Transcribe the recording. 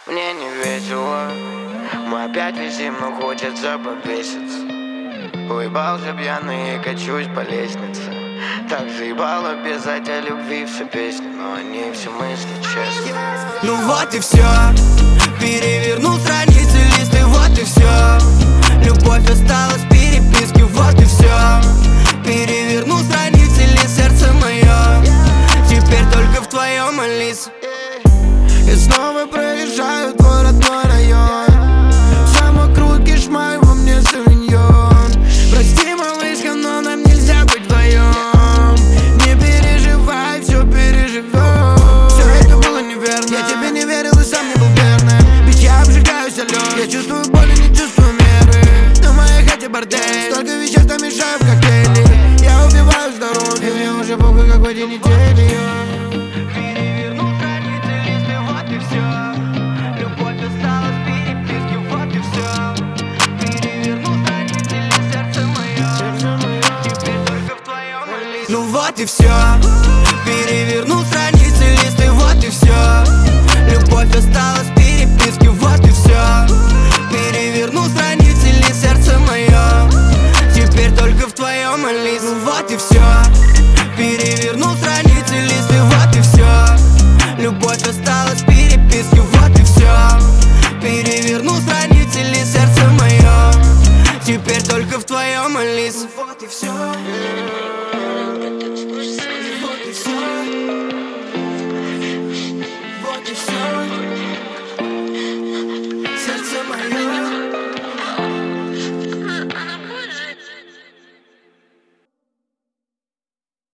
Мне не весело, мы опять висим, но хочется повеситься. Уебался пьяный и качусь по лестнице. Так заебало писать о любви все песни, но они все мысли честны. Ну вот и все, перевернул страницы, листы, вот и все. Любовь осталась в переписке, вот и все. Перевернул страницы, лист, сердце мое теперь только в твоем, Алиса. И снова проезжаю твой родной район. Сам вокруг кишмай, во мне савиньон. Прости, малышка, но нам нельзя быть вдвоем. Не переживай, все переживем. Все это было неверно, я тебе не верил и сам не был верным. Ведь я обжигаюсь о лед, я чувствую боль и не чувствую меры. На моей хате бордель, столько вещей, что мешаю в коктейле. Я убиваю с дороги, мне уже похуй, как в эти недели. Ну вот и все,